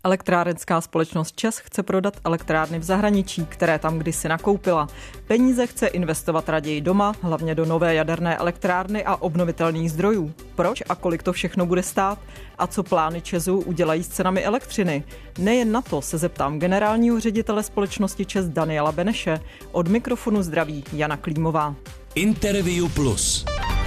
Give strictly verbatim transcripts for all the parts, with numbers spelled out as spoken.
Elektrárenská společnost ČEZ chce prodat elektrárny v zahraničí, které tam kdysi nakoupila. Peníze chce investovat raději doma, hlavně do nové jaderné elektrárny a obnovitelných zdrojů. Proč a kolik to všechno bude stát? A co plány ČEZu udělají s cenami elektřiny? Nejen na to se zeptám generálního ředitele společnosti ČEZ Daniela Beneše. Od mikrofonu zdraví Jana Klímová. Interview Plus.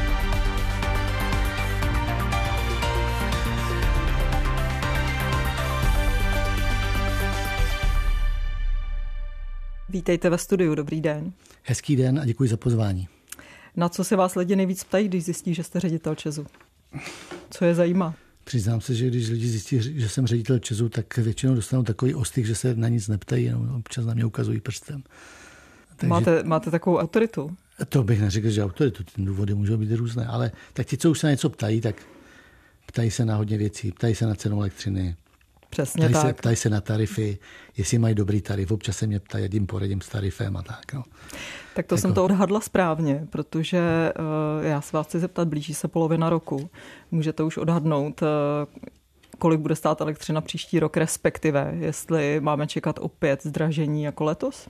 Vítejte ve studiu, dobrý den. Hezký den a děkuji za pozvání. Na co se vás lidi nejvíc ptají, když zjistí, že jste ředitel ČEZu? Co je zajímá? Přiznám se, že když lidi zjistí, že jsem ředitel ČEZu, tak většinou dostanou takový ostych, že se na nic neptají, jenom občas na mě ukazují prstem. Takže máte, máte takovou autoritu? To bych neřekl, že autoritu, ty důvody můžou být různé, ale tak ti, co už se na něco ptají, tak ptají se na hodně věcí, ptají se na cenu elektřiny. Přesně ptají tak. Se, ptají se na tarify, jestli mají dobrý tarif. Občas se mě ptají, jedním poradím s tarifem a tak. No. Tak to jako... jsem to odhadla správně, protože uh, já se vás chci zeptat, blíží se polovina roku. Můžete už odhadnout, uh, kolik bude stát elektřina příští rok, respektive jestli máme čekat opět zdražení jako letos?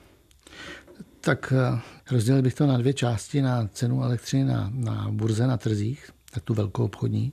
Tak uh, rozdělil bych to na dvě části, na cenu elektřiny na, na burze, na trzích, tak tu velkou obchodní.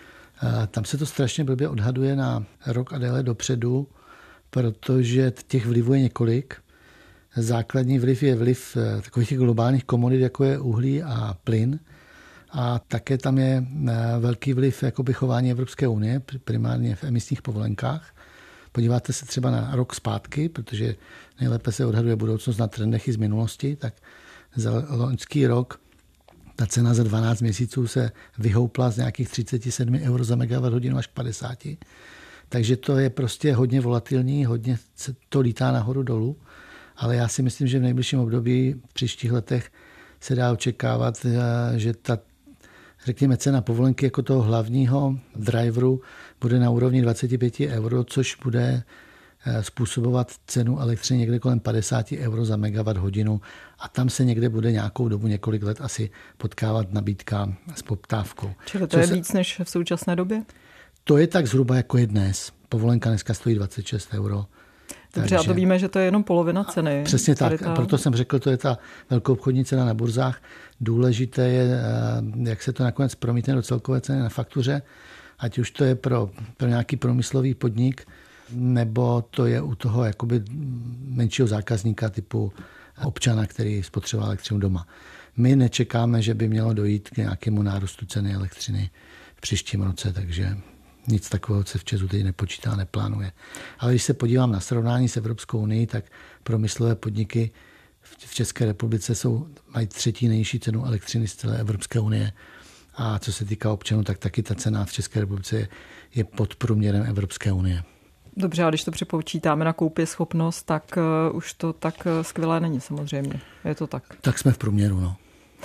Tam se to strašně blbě odhaduje na rok a déle dopředu, protože těch vlivů je několik. Základní vliv je vliv takových těch globálních komodit, jako je uhlí a plyn. A také tam je velký vliv jakoby chování Evropské unie, primárně v emisních povolenkách. Podíváte se třeba na rok zpátky, protože nejlépe se odhaduje budoucnost na trendech i z minulosti, tak za loňský rok ta cena za dvanáct měsíců se vyhoupla z nějakých třicet sedm euro za megawatt hodinu až k padesáti. Takže to je prostě hodně volatilní, hodně to lítá nahoru dolů. Ale já si myslím, že v nejbližším období, v příštích letech se dá očekávat, že ta, řekněme, cena povolenky jako toho hlavního driveru bude na úrovni dvacet pět euro, což bude způsobovat cenu elektřiny někde kolem padesát euro za megawatt hodinu a tam se někde bude nějakou dobu, několik let asi potkávat nabídka s poptávkou. Čili to Co je se... víc než v současné době? To je tak zhruba jako je dnes. Povolenka dneska stojí dvacet šest euro. Dobře, takže... a to víme, že to je jenom polovina ceny. Přesně tak, ta... proto jsem řekl, to je ta velkou obchodní cena na burzách. Důležité je, jak se to nakonec promítne do celkové ceny na faktuře, ať už to je pro, pro nějaký průmyslový podnik, nebo to je u toho jakoby menšího zákazníka typu občana, který spotřeboval elektřinu doma. My nečekáme, že by mělo dojít k nějakému nárůstu ceny elektřiny v příštím roce, takže nic takového se v ČEZu teď nepočítá, neplánuje. Ale když se podívám na srovnání s Evropskou unii, tak průmyslové podniky v České republice jsou, mají třetí nejnižší cenu elektřiny z celé Evropské unie. A co se týká občanů, tak taky ta cena v České republice je, je pod průměrem Evropské unie. Dobře, a když to připočítáme na koupěschopnost, tak uh, už to tak uh, skvělé není samozřejmě. Je to tak? Tak jsme v průměru, no.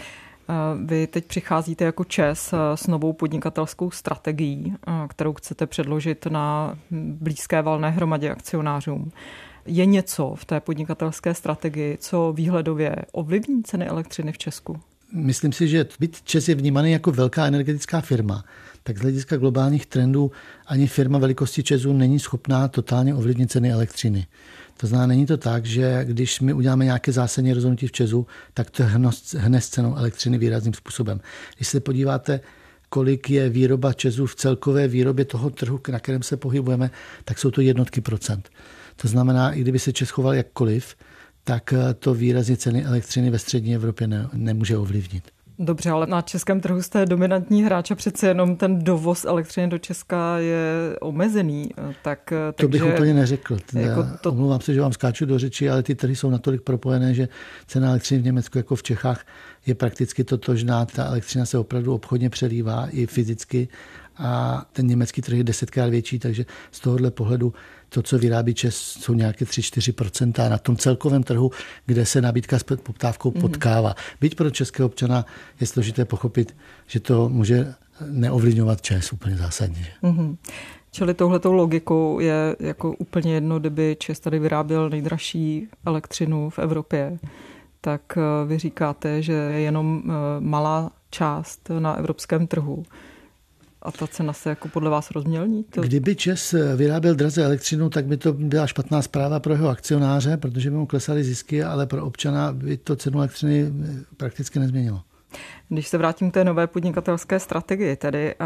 Uh, vy teď přicházíte jako ČEZ uh, s novou podnikatelskou strategií, uh, kterou chcete předložit na blízké valné hromadě akcionářům. Je něco v té podnikatelské strategii, co výhledově ovlivní ceny elektřiny v Česku? Myslím si, že byť ČEZ je vnímaný jako velká energetická firma, tak z hlediska globálních trendů ani firma velikosti ČEZu není schopná totálně ovlivnit ceny elektřiny. To znamená, není to tak, že když my uděláme nějaké zásadní rozhodnutí v ČEZu, tak to hne s cenou elektřiny výrazným způsobem. Když se podíváte, kolik je výroba ČEZu v celkové výrobě toho trhu, na kterém se pohybujeme, tak jsou to jednotky procent. To znamená, i kdyby se ČEZ choval jakkoliv, tak to výrazně ceny elektřiny ve střední Evropě ne, nemůže ovlivnit. Dobře, ale na českém trhu jste dominantní hráč a přece jenom ten dovoz elektřiny do Česka je omezený. Tak, to bych takže, úplně neřekl. Jako to... Omlouvám se, že vám skáču do řeči, ale ty trhy jsou natolik propojené, že cena elektřiny v Německu jako v Čechách je prakticky totožná. Ta elektřina se opravdu obchodně přelívá i fyzicky a ten německý trh je desetkrát větší, takže z tohohle pohledu to, co vyrábí ČEZ, jsou nějaké tři až čtyři procenta na tom celkovém trhu, kde se nabídka s poptávkou potkává. Mm. Byť pro českého občana je složité pochopit, že to může neovlivňovat ČEZ úplně zásadně. Mm. Čili touhletou logikou je jako úplně jedno, kdyby ČEZ tady vyráběl nejdražší elektřinu v Evropě, tak vy říkáte, že je jenom malá část na evropském trhu. a ta cena se jako podle vás rozmělní? To... Kdyby ČEZ vyráběl draze elektřinu, tak by to byla špatná zpráva pro jeho akcionáře, protože by mu klesaly zisky, ale pro občana by to cenu elektřiny prakticky nezměnilo. Když se vrátím k té nové podnikatelské strategii, tedy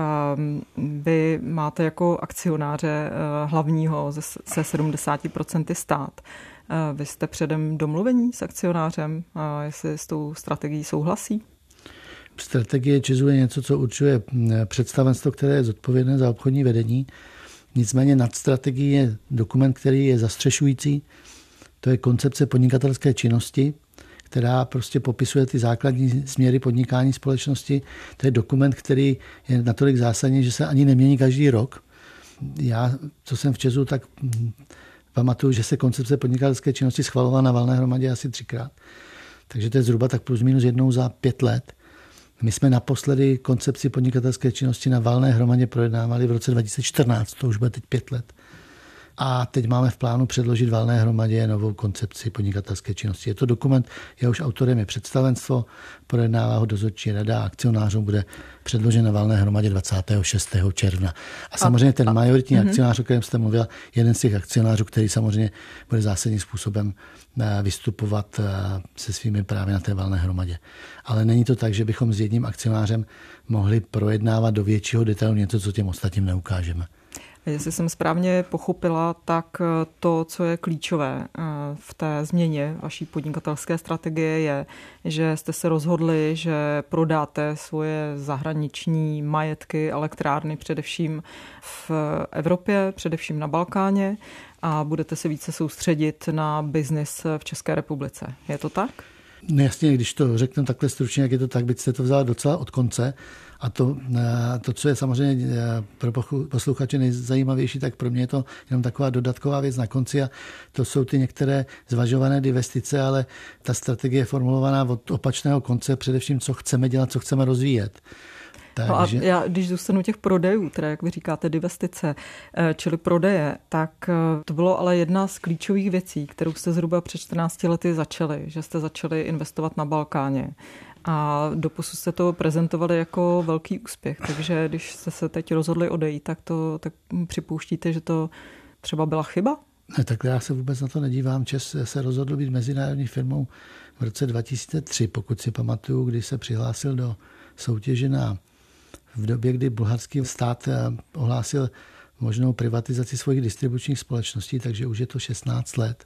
vy máte jako akcionáře hlavního se sedmdesát procent stát. Vy jste předem domluvení s akcionářem, jestli s tou strategií souhlasí? Strategie ČEZu je něco, co určuje představenstvo, které je zodpovědné za obchodní vedení. Nicméně nad strategií je dokument, který je zastřešující. To je koncepce podnikatelské činnosti, která prostě popisuje ty základní směry podnikání společnosti. To je dokument, který je natolik zásadní, že se ani nemění každý rok. Já, co jsem v ČEZu, tak pamatuju, že se koncepce podnikatelské činnosti schvalovala na valné hromadě asi třikrát. Takže to je zhruba tak plus minus jednou za pět let. My jsme naposledy koncepci podnikatelské činnosti na valné hromadě projednávali v roce dva tisíce čtrnáct, to už bude teď pět let. A teď máme v plánu předložit valné hromadě novou koncepci podnikatelské činnosti. Je to dokument, jehož autorem je představenstvo, projednává ho dozorčí rada a akcionářům bude předložen na valné hromadě dvacátého šestého června. A samozřejmě ten majoritní a, akcionář, o kterém jste mluvila, jeden z těch akcionářů, který samozřejmě bude zásadním způsobem vystupovat se svými právy na té valné hromadě. Ale není to tak, že bychom s jedním akcionářem mohli projednávat do většího detailu něco, co těm ostatním neukážeme. Jestli jsem správně pochopila, tak to, co je klíčové v té změně vaší podnikatelské strategie, je, že jste se rozhodli, že prodáte svoje zahraniční majetky, elektrárny především v Evropě, především na Balkáně a budete se více soustředit na biznis v České republice. Je to tak? No jasně, když to řeknu takhle stručně, jak je to tak, byste to vzala docela od konce. A to, to, co je samozřejmě pro posluchače nejzajímavější, tak pro mě je to jenom taková dodatková věc na konci a to jsou ty některé zvažované investice, ale ta strategie je formulovaná od opačného konce, především co chceme dělat, co chceme rozvíjet. Takže... No a já, když zůstanu těch prodejů, teda jak vy říkáte, divestice, čili prodeje, tak to bylo ale jedna z klíčových věcí, kterou jste zhruba před čtrnácti lety začali, že jste začali investovat na Balkáně. A doposud jste to prezentovali jako velký úspěch, takže když jste se teď rozhodli odejít, tak to tak připouštíte, že to třeba byla chyba? Ne, tak já se vůbec na to nedívám. ČEZ se rozhodl být mezinárodní firmou v roce dva tisíce tři, pokud si pamatuju, kdy se přihlásil do soutěže na v době, kdy bulharský stát ohlásil možnou privatizaci svých distribučních společností, takže už je to šestnáct let.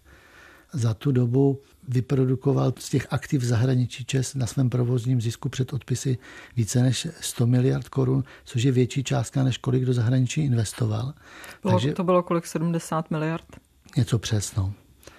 Za tu dobu vyprodukoval z těch aktiv v zahraničí ČEZ na svém provozním zisku před odpisy více než sto miliard korun, což je větší částka, než kolik do zahraničí investoval. Bylo, Takže to bylo kolik? sedmdesát miliard? Něco přes, no.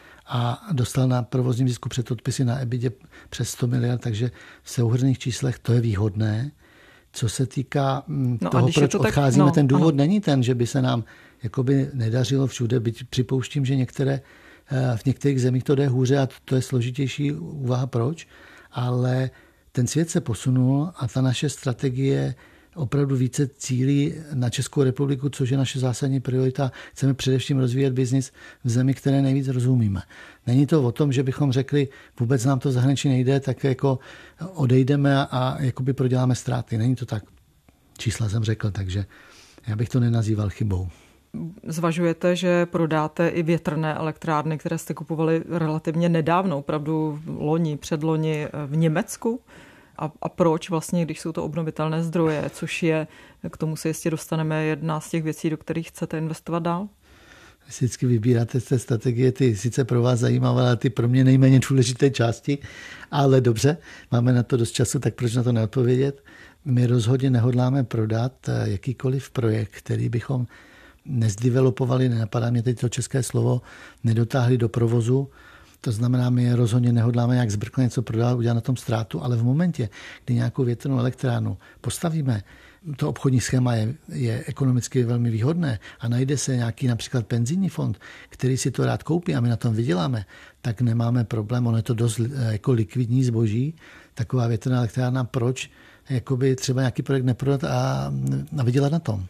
A dostal na provozním zisku před odpisy na EBITě přes sto miliard, takže v souhrnných číslech to je výhodné. Co se týká no toho, proč to odcházíme, tak, no, ten důvod ano. Není ten, že by se nám jakoby nedařilo všude, byť připouštím, že některé, v některých zemích to jde hůře a to je složitější úvaha proč, ale ten svět se posunul a ta naše strategie opravdu více cílí na Českou republiku, což je naše zásadní priorita. Chceme především rozvíjet biznis v zemi, které nejvíc rozumíme. Není to o tom, že bychom řekli, vůbec nám to zahraničí nejde, tak jako odejdeme a jakoby proděláme ztráty. Není to tak. Čísla jsem řekl, takže já bych to nenazýval chybou. Zvažujete, že prodáte i větrné elektrárny, které jste kupovali relativně nedávno, opravdu loni, předloni v Německu? A, a proč vlastně, když jsou to obnovitelné zdroje, což je, k tomu se jistě dostaneme, jedna z těch věcí, do kterých chcete investovat dál? Vždycky vybíráte z té strategie ty sice pro vás zajímavé, ale ty pro mě nejméně důležité části, ale dobře, máme na to dost času, tak proč na to neodpovědět? My rozhodně nehodláme prodat jakýkoliv projekt, který bychom nezdevelopovali, nenapadá mě teď to české slovo, nedotáhli do provozu. To znamená, my rozhodně nehodláme jak zbrkle něco prodávat, udělat na tom ztrátu, ale v momentě, kdy nějakou větrnou elektrárnu postavíme, to obchodní schéma je, je ekonomicky velmi výhodné a najde se nějaký například penzijní fond, který si to rád koupí a my na tom vyděláme, tak nemáme problém, ono je to dost jako likvidní zboží, taková větrná elektrárna, proč jakoby třeba nějaký projekt neprodat a, a vydělat na tom.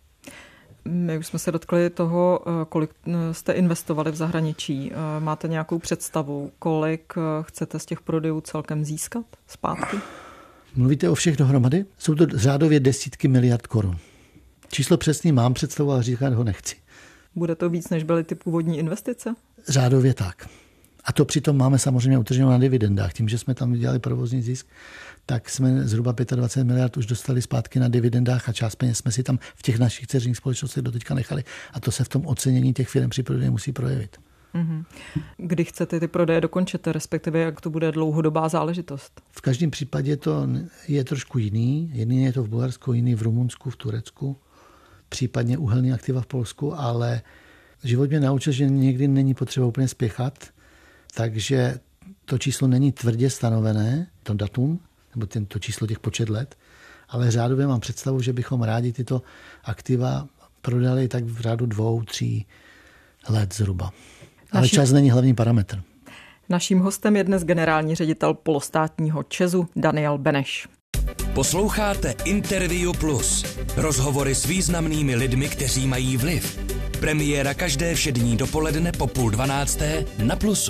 My už jsme se dotkli toho, kolik jste investovali v zahraničí. Máte nějakou představu, kolik chcete z těch prodejů celkem získat zpátky? Mluvíte o všech dohromady? Jsou to řádově desítky miliard korun. Číslo přesný mám představu, ale říkat ho nechci. Bude to víc, než byly ty původní investice? Řádově tak. A to přitom máme samozřejmě utrženo na dividendách. Tím, že jsme tam vydělali provozní zisk, tak jsme zhruba dvacet pět miliard už dostali zpátky na dividendách a část peněz jsme si tam v těch našich dceřiných společnostech doteďka nechali. A to se v tom ocenění těch firm při prodeji musí projevit. Kdy chcete ty prodeje dokončit, respektive jak to bude dlouhodobá záležitost? V každém případě to je trošku jiný. Jiný je to v Bulharsku, jiný v Rumunsku, v Turecku, případně uhelný aktiva v Polsku, ale život mě naučil, že někdy není potřeba úplně spěchat, takže to číslo není tvrdě stanovené, to datum, nebo to číslo těch počet let, ale řádově mám představu, že bychom rádi tyto aktiva prodali tak v řádu dvou, tří let zhruba. Ale Naši... čas není hlavní parametr. Naším hostem je dnes generální ředitel polostátního ČEZu Daniel Beneš. Posloucháte Interview Plus. Rozhovory s významnými lidmi, kteří mají vliv. Premiéra každé všední dopoledne po půl dvanácté na Plusu.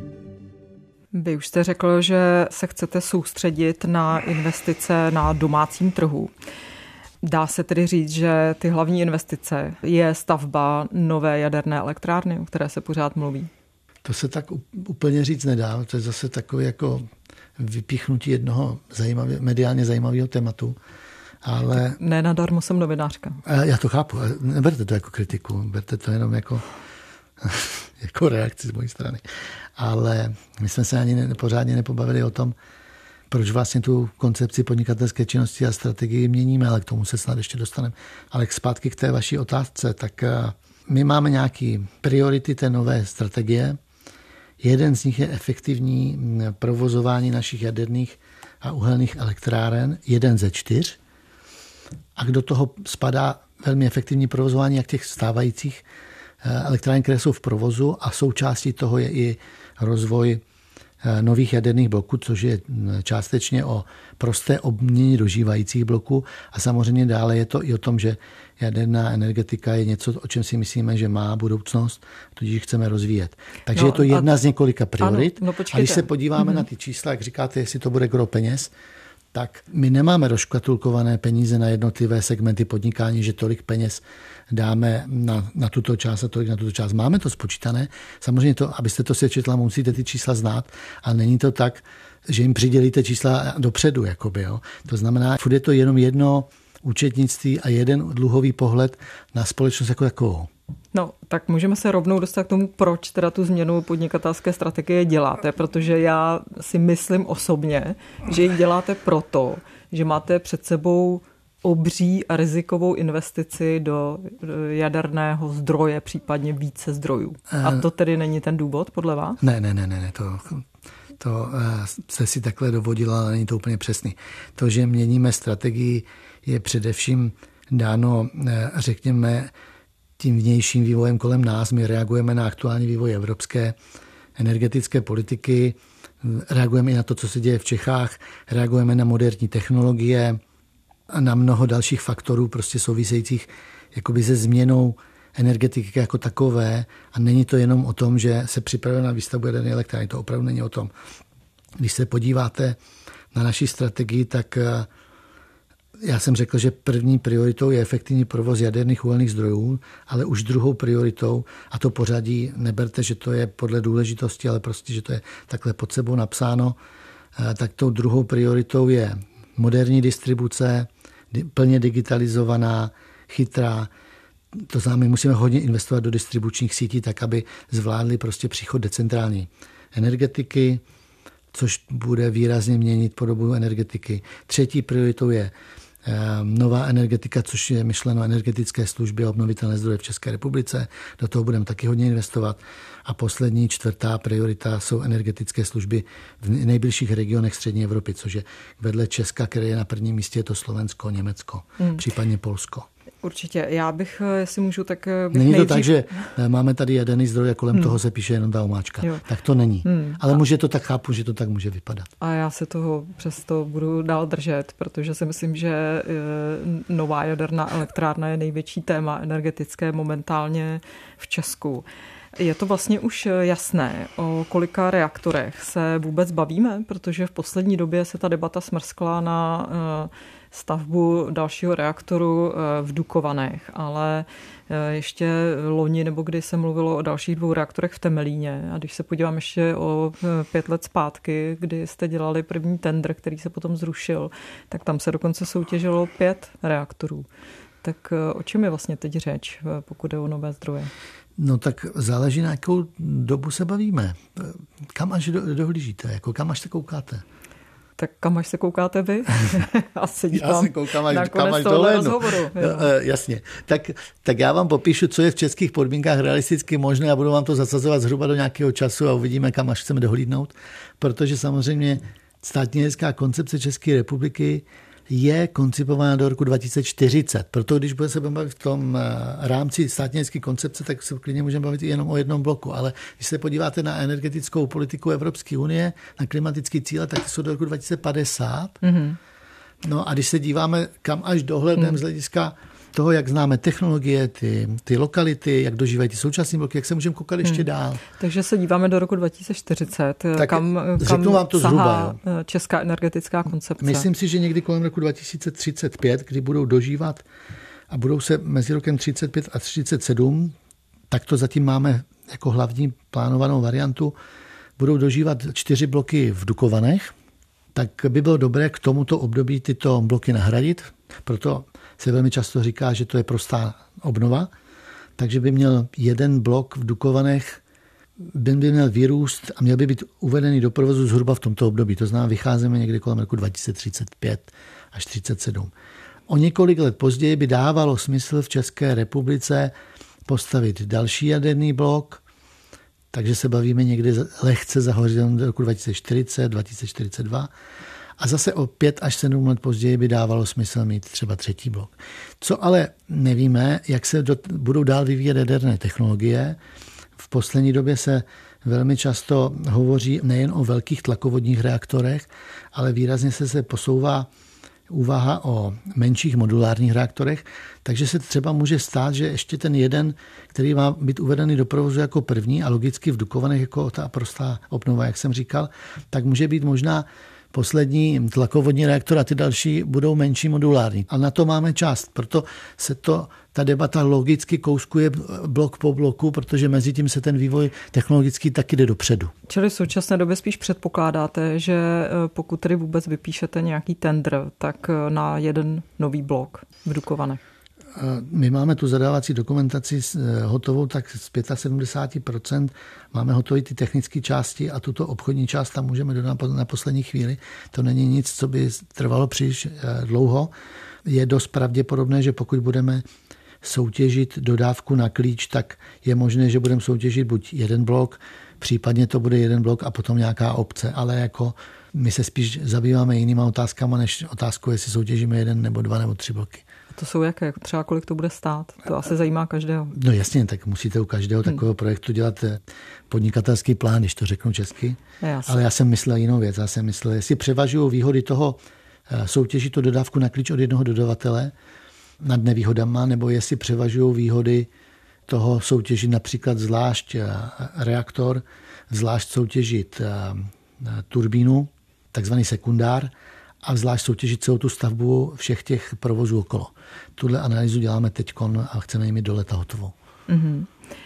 Vy už jste řekl, že se chcete soustředit na investice na domácím trhu. Dá se tedy říct, že ty hlavní investice je stavba nové jaderné elektrárny, o které se pořád mluví? To se tak úplně říct nedá. To je zase takové jako vypíchnutí jednoho zajímavě, mediálně zajímavého tématu. Ale... Ne nadarmo jsem novinářka. Já to chápu. Neberte to jako kritiku. Berte to jenom jako, jako reakci z mojí strany. Ale my jsme se ani ne, pořádně nepobavili o tom, proč vlastně tu koncepci podnikatelské činnosti a strategii měníme, ale k tomu se snad ještě dostaneme. Ale zpátky k té vaší otázce, tak my máme nějaké priority té nové strategie. Jeden z nich je efektivní provozování našich jaderných a uhelných elektráren, jeden ze čtyř. A do toho spadá velmi efektivní provozování jak těch stávajících elektráren, které jsou v provozu, a součástí toho je i rozvoj nových jaderných bloků, což je částečně o prosté obměně dožívajících bloků, a samozřejmě dále je to i o tom, že jaderná energetika je něco, o čem si myslíme, že má budoucnost, tudíž chceme rozvíjet. Takže no, je to jedna a... z několika priorit. Ano, no a když se podíváme mm-hmm. na ty čísla, jak říkáte, jestli to bude gro peněz, tak my nemáme rozškatulkované peníze na jednotlivé segmenty podnikání, že tolik peněz dáme na, na tuto část a tolik na tuto část. Máme to spočítané. Samozřejmě to, abyste to sečetla, musíte ty čísla znát, ale není to tak, že jim přidělíte čísla dopředu. Jakoby, jo. To znamená, furt je to jenom jedno účetnictví a jeden dluhový pohled na společnost jako takovou. No, tak můžeme se rovnou dostat k tomu, proč teda tu změnu podnikatelské strategie děláte, protože já si myslím osobně, že ji děláte proto, že máte před sebou obří a rizikovou investici do jaderného zdroje, případně více zdrojů. A to tedy není ten důvod, podle vás? Ne, ne, ne, ne, to, to se si takhle dovodila, ale není to úplně přesný. To, že měníme strategii, je především dáno, řekněme, tím vnějším vývojem kolem nás. My reagujeme na aktuální vývoj evropské energetické politiky, reagujeme i na to, co se děje v Čechách, reagujeme na moderní technologie a na mnoho dalších faktorů prostě souvisejících jakoby se změnou energetiky jako takové, a není to jenom o tom, že se připravuje na výstavbu jaderné elektrárny, to opravdu není o tom. Když se podíváte na naši strategii, tak já jsem řekl, že první prioritou je efektivní provoz jaderných uhelných zdrojů, ale už druhou prioritou, a to pořadí neberte, že to je podle důležitosti, ale prostě, že to je takhle pod sebou napsáno, tak tou druhou prioritou je moderní distribuce, plně digitalizovaná, chytrá. To znamená, my musíme hodně investovat do distribučních sítí, tak aby zvládli prostě příchod decentrální energetiky, což bude výrazně měnit podobu energetiky. Třetí prioritou je nová energetika, což je myšleno energetické služby a obnovitelné zdroje v České republice. Do toho budeme taky hodně investovat. A poslední, čtvrtá priorita jsou energetické služby v nejbližších regionech střední Evropy, což je vedle Česka, které je na prvním místě, je to Slovensko, Německo, hmm. případně Polsko. Určitě. Já bych, jestli můžu, tak bych Není to nejdřív... tak, že máme tady jaderný zdroj a kolem hmm. toho se píše jenom ta omáčka. Jo. Tak to není. Hmm. Ale a... může to tak, chápu, že to tak může vypadat. A já se toho přesto budu dál držet, protože si myslím, že nová jaderná elektrárna je největší téma energetické momentálně v Česku. Je to vlastně už jasné, o kolika reaktorech se vůbec bavíme, protože v poslední době se ta debata smrskla na stavbu dalšího reaktoru v Dukovanech, ale ještě loni nebo kdy se mluvilo o dalších dvou reaktorech v Temelíně. A když se podívám ještě o pět let zpátky, kdy jste dělali první tendr, který se potom zrušil, tak tam se dokonce soutěžilo pět reaktorů. Tak o čem je vlastně teď řeč, pokud jde o nové zdroje? No tak záleží, na jakou dobu se bavíme. Kam až do, dohlížíte, jako kam až se koukáte? Tak kam až se koukáte vy? Asi já se koukám až, kam až dohlédnu. Jasně. Tak, tak já vám popíšu, co je v českých podmínkách realisticky možné a budu vám to zasazovat zhruba do nějakého času a uvidíme, kam až chceme dohlídnout. Protože samozřejmě státní energetická koncepce České republiky je koncipována do roku dva tisíce čtyřicet. Proto když budeme se bavit v tom rámci státní energetické koncepce, tak se klidně můžeme bavit jenom o jednom bloku. Ale když se podíváte na energetickou politiku Evropské unie, na klimatické cíle, tak ty jsou do roku dva tisíce padesát. Mm-hmm. No a když se díváme, kam až dohledneme mm. z hlediska toho, jak známe technologie, ty, ty lokality, jak dožívají ty současné bloky, jak se můžeme koukat ještě hmm. dál. Takže se díváme do roku dva tisíce čtyřicet, tak kam, kam vám to sahá zhruba, česká energetická koncepce. Myslím si, že někdy kolem roku dva tisíce třicet pět, kdy budou dožívat a budou se mezi rokem třicet pět a třicet sedm, tak to zatím máme jako hlavní plánovanou variantu, budou dožívat čtyři bloky v Dukovanech, tak by bylo dobré k tomuto období tyto bloky nahradit. Proto se velmi často říká, že to je prostá obnova, takže by měl jeden blok v Dukovanech, by měl vyrůst a měl by být uvedený do provozu zhruba v tomto období. To znamená, vycházíme někdy kolem roku dva tisíce třicet pět až třicet sedm. O několik let později by dávalo smysl v České republice postavit další jaderný blok, takže se bavíme někdy lehce za horizontem do roku dva tisíce čtyřicet, dva tisíce čtyřicet dva. A zase o pět až sedm let později by dávalo smysl mít třeba třetí blok. Co ale nevíme, jak se do, budou dál vyvíjet jaderné technologie. V poslední době se velmi často hovoří nejen o velkých tlakovodních reaktorech, ale výrazně se se posouvá úvaha o menších modulárních reaktorech, takže se třeba může stát, že ještě ten jeden, který má být uvedený do provozu jako první a logicky v Dukovanech jako ta prostá obnova, jak jsem říkal, tak může být možná poslední tlakovodní reaktor a ty další budou menší modulární. A na to máme čas, proto se to, ta debata logicky kouskuje blok po bloku, protože mezi tím se ten vývoj technologický taky jde dopředu. Čili v současné době spíš předpokládáte, že pokud tedy vůbec vypíšete nějaký tendr, tak na jeden nový blok v Dukovanech? My máme tu zadávací dokumentaci hotovou, tak z sedmdesát pět procent máme hotové ty technické části a tuto obchodní část tam můžeme dodat na poslední chvíli. To není nic, co by trvalo příliš dlouho. Je dost pravděpodobné, že pokud budeme soutěžit dodávku na klíč, tak je možné, že budeme soutěžit buď jeden blok, případně to bude jeden blok a potom nějaká obce, ale jako my se spíš zabýváme jinýma otázkama, než otázkou, jestli soutěžíme jeden nebo dva nebo tři bloky. To jsou jaké? Třeba kolik to bude stát? To asi zajímá každého. No jasně, tak musíte u každého takového projektu dělat podnikatelský plán, když to řeknu česky. Jasně. Ale já jsem myslel jinou věc. Já jsem myslel, jestli převažují výhody toho soutěžit tu dodávku na klíč od jednoho dodavatele nad nevýhodama, nebo jestli převažují výhody toho soutěžit například zvlášť reaktor, zvlášť soutěžit turbínu, takzvaný sekundár, a zvlášť soutěžit celou tu stavbu všech těch provozů okolo. Tuhle analýzu děláme teďkon a chceme ji mít do leta hotovou. Mm-hmm.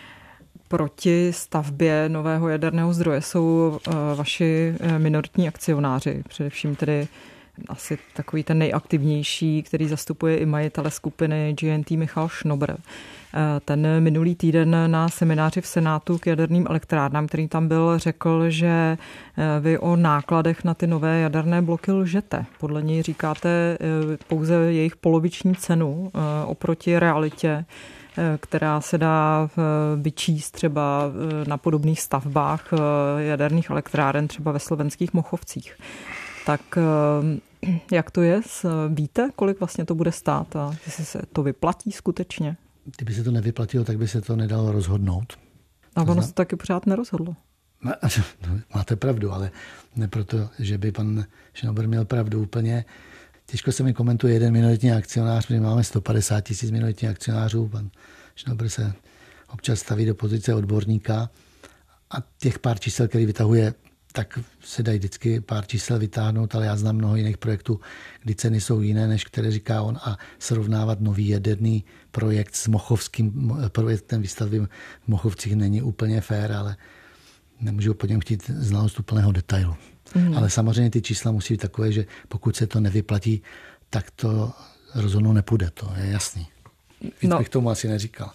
Proti stavbě nového jaderného zdroje jsou uh, vaši minoritní akcionáři, především tedy asi takový ten nejaktivnější, který zastupuje i majitele skupiny G N T Michal Schnobr. Ten minulý týden na semináři v Senátu k jaderným elektrárnám, který tam byl, řekl, že vy o nákladech na ty nové jaderné bloky lžete. Podle něj říkáte pouze jejich poloviční cenu oproti realitě, která se dá vyčíst třeba na podobných stavbách jaderných elektráren, třeba ve slovenských Mochovcích. Tak jak to je? Víte, kolik vlastně to bude stát a jestli se to vyplatí skutečně? Kdyby se to nevyplatilo, tak by se to nedalo rozhodnout. A ono se taky pořád nerozhodlo. Máte pravdu, ale ne proto, že by pan Schnobr měl pravdu úplně. Těžko se mi komentuje jeden minoritní akcionář, protože máme sto padesát tisíc minoritních akcionářů. Pan Schnobr se občas staví do pozice odborníka a těch pár čísel, který vytahuje, tak se dají vždycky pár čísel vytáhnout, ale já znám mnoho jiných projektů, kdy ceny jsou jiné, než které říká on, a srovnávat nový jaderný projekt s mochovským projektem výstavby v Mochovcích není úplně fér, ale nemůžu po něm chtít znalost úplného detailu. Mm. Ale samozřejmě ty čísla musí být takové, že pokud se to nevyplatí, tak to rozhodnou nepůjde, to je jasný. Víc no. bych tomu asi neříkal.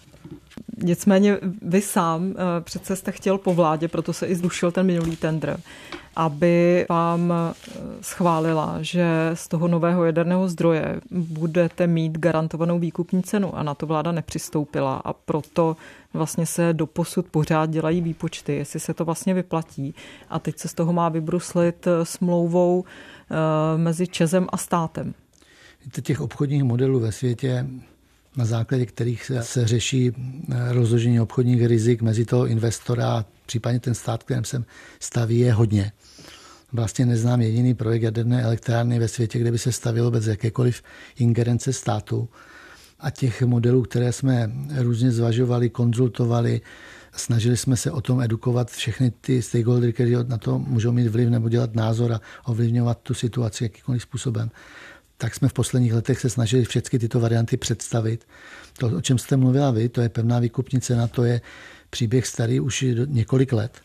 Nicméně vy sám přece jste chtěl po vládě, proto se i zrušil ten minulý tendr, aby vám schválila, že z toho nového jaderného zdroje budete mít garantovanou výkupní cenu, a na to vláda nepřistoupila, a proto vlastně se doposud pořád dělají výpočty, jestli se to vlastně vyplatí, a teď se z toho má vybruslit smlouvou mezi ČEZem a státem. Těch obchodních modelů ve světě, na základě kterých se, se řeší rozložení obchodních rizik mezi toho investora a případně ten stát, kterým se staví, je hodně. Vlastně neznám jediný projekt jaderné elektrárny ve světě, kde by se stavilo bez jakékoliv ingerence státu. A těch modelů, které jsme různě zvažovali, konzultovali, snažili jsme se o tom edukovat všechny ty stakeholdery, kteří na to můžou mít vliv nebo dělat názor a ovlivňovat tu situaci jakýmkoliv způsobem, tak jsme v posledních letech se snažili všechny tyto varianty představit. To, o čem jste mluvila vy, to je pevná výkupní cena, to je příběh starý už několik let,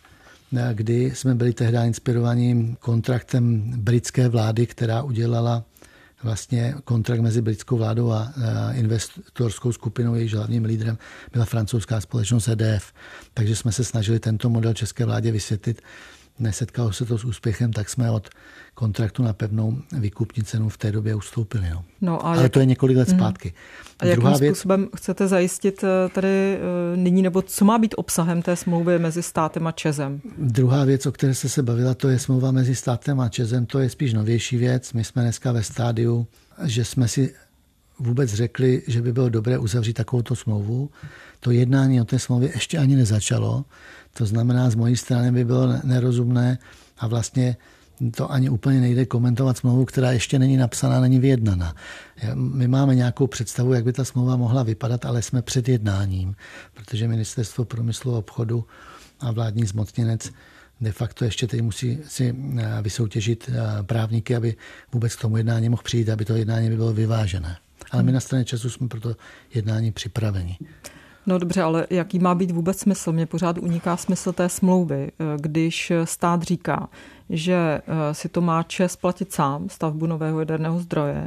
kdy jsme byli tehdy inspirovaní kontraktem britské vlády, která udělala vlastně kontrakt mezi britskou vládou a investorskou skupinou, jejíž hlavním lídrem byla francouzská společnost E D F. Takže jsme se snažili tento model české vládě vysvětlit. Nesetkalo se to s úspěchem, tak jsme od kontraktu na pevnou výkupní cenu v té době ustoupili. No. No a Ale jak... to je několik let zpátky. A jakým Druhá způsobem věc... chcete zajistit tady nyní, nebo co má být obsahem té smlouvy mezi státem a ČEZem? Druhá věc, o které jste se bavila, to je smlouva mezi státem a ČEZem. To je spíš novější věc. My jsme dneska ve stádiu, že jsme si vůbec řekli, že by bylo dobré uzavřít takovouto smlouvu. To jednání o té smlouvě ještě ani nezačalo. To znamená, z mojí strany by bylo nerozumné a vlastně to ani úplně nejde komentovat smlouvu, která ještě není napsaná, není vyjednaná. My máme nějakou představu, jak by ta smlouva mohla vypadat, ale jsme před jednáním, protože Ministerstvo průmyslu a obchodu a vládní zmocněnec de facto ještě teď musí si vysoutěžit právníky, aby vůbec k tomu jednání mohl přijít, aby to jednání by bylo vyvážené. Ale my na straně ČEZu jsme pro to jednání připraveni. No dobře, ale jaký má být vůbec smysl? Mně pořád uniká smysl té smlouvy, když stát říká, že si to má ČEZ platit sám, stavbu nového jaderného zdroje,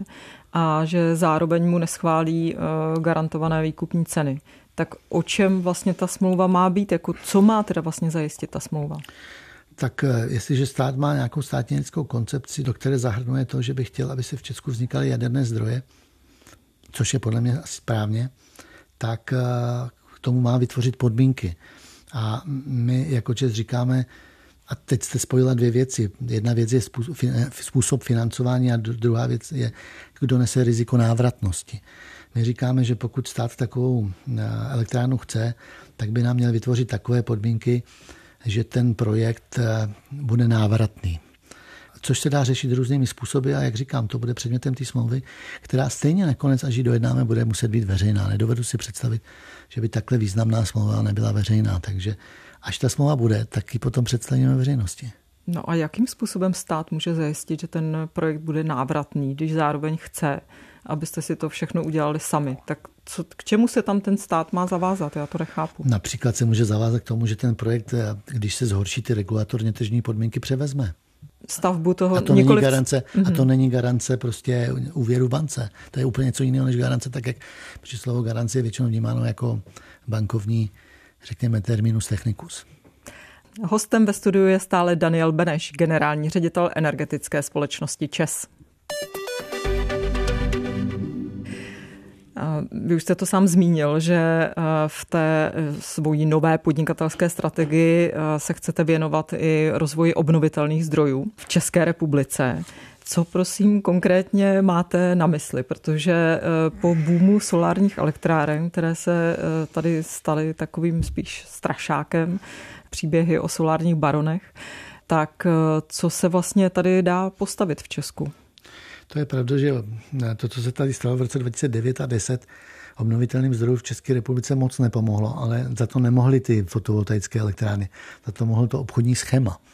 a že zároveň mu neschválí garantované výkupní ceny. Tak o čem vlastně ta smlouva má být? Jako co má teda vlastně zajistit ta smlouva? Tak jestliže stát má nějakou státnickou koncepci, do které zahrnuje to, že by chtěl, aby se v Česku vznikaly jaderné zdroje, což je podle mě asi správně, tak k tomu má vytvořit podmínky. A my jako ČEZ říkáme, a teď jste spojila dvě věci. Jedna věc je způsob financování a druhá věc je, kdo nese riziko návratnosti. My říkáme, že pokud stát takovou elektrárnu chce, tak by nám měl vytvořit takové podmínky, že ten projekt bude návratný. Což se dá řešit různými způsoby a jak říkám, to bude předmětem té smlouvy, která stejně nakonec, až ji dojednáme, bude muset být veřejná. Nedovedu si představit, že by takhle významná smlouva nebyla veřejná, takže až ta smlouva bude, tak ji potom představíme veřejnosti. No a jakým způsobem stát může zajistit, že ten projekt bude návratný, když zároveň chce, abyste si to všechno udělali sami? Tak co, k čemu se tam ten stát má zavázat? Já to nechápu. Například se může zavázat k tomu, že ten projekt, když se zhorší ty regulatorně tržní podmínky, převezme. Stavbu toho a to nikoliv... není garance, mm-hmm. a to není garance prostě úvěru bance. To je úplně něco jiného než garance, tak jak protože slovo garance je většinou vnímáno jako bankovní, řekněme, terminus technicus. Hostem ve studiu je stále Daniel Beneš, generální ředitel energetické společnosti ČEZ. Vy už jste to sám zmínil, že v té svojí nové podnikatelské strategii se chcete věnovat i rozvoji obnovitelných zdrojů v České republice. Co prosím konkrétně máte na mysli? Protože po boomu solárních elektráren, které se tady staly takovým spíš strašákem, příběhy o solárních baronech, tak co se vlastně tady dá postavit v Česku? To je pravda, že to, co se tady stalo v roce dva tisíce devět a deset, obnovitelným zdrojům v České republice moc nepomohlo, ale za to nemohly ty fotovoltaické elektrárny. Za to mohlo to obchodní schéma.